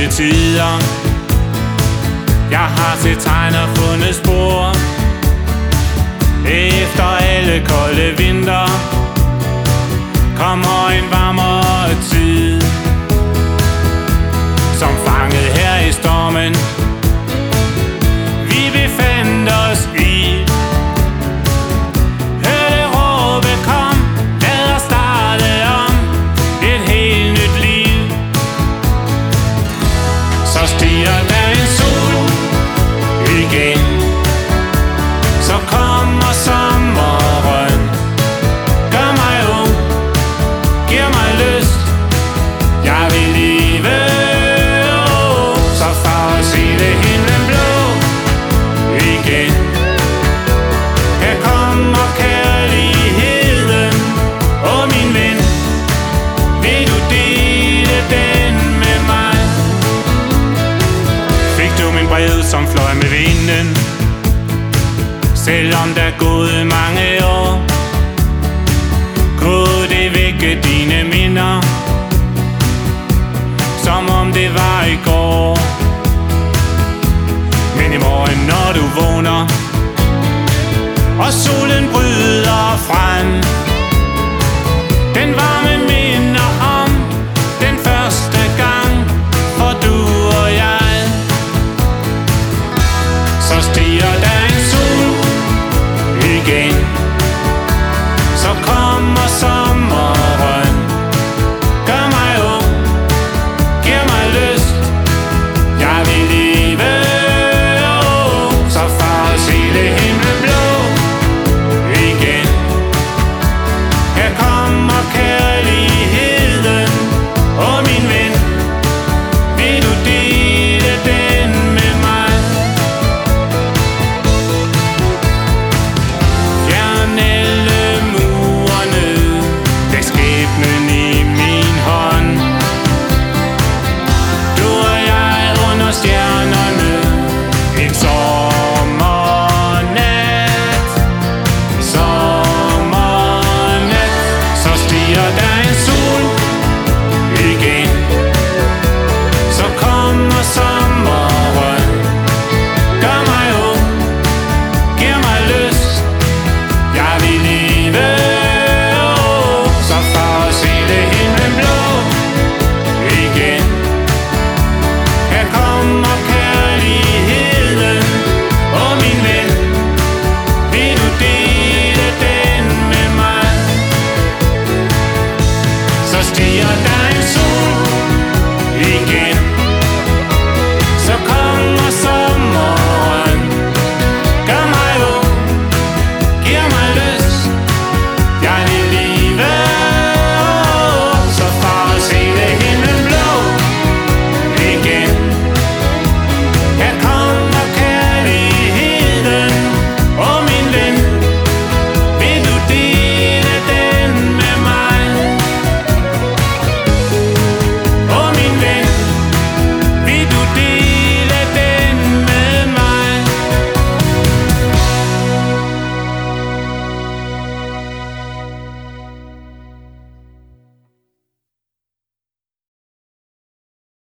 fede tider. Jeg har set tegn og fundet spor efter alle kolde vinter. Kommer en varmere tid, som fanget her i stormen vi befandt os i. Hør det råbe, kom, lad os starte om et helt nyt liv. Så stiger der en sol igen, så kommer sommeren. Gør mig ung, giver mig lyst, jeg vil leve. Så for at se det himlen blå igen, her kommer kærligheden. Åh min ven, vil du dele den med mig? Fik du min brev, som fløj med vinden? Selvom der er gået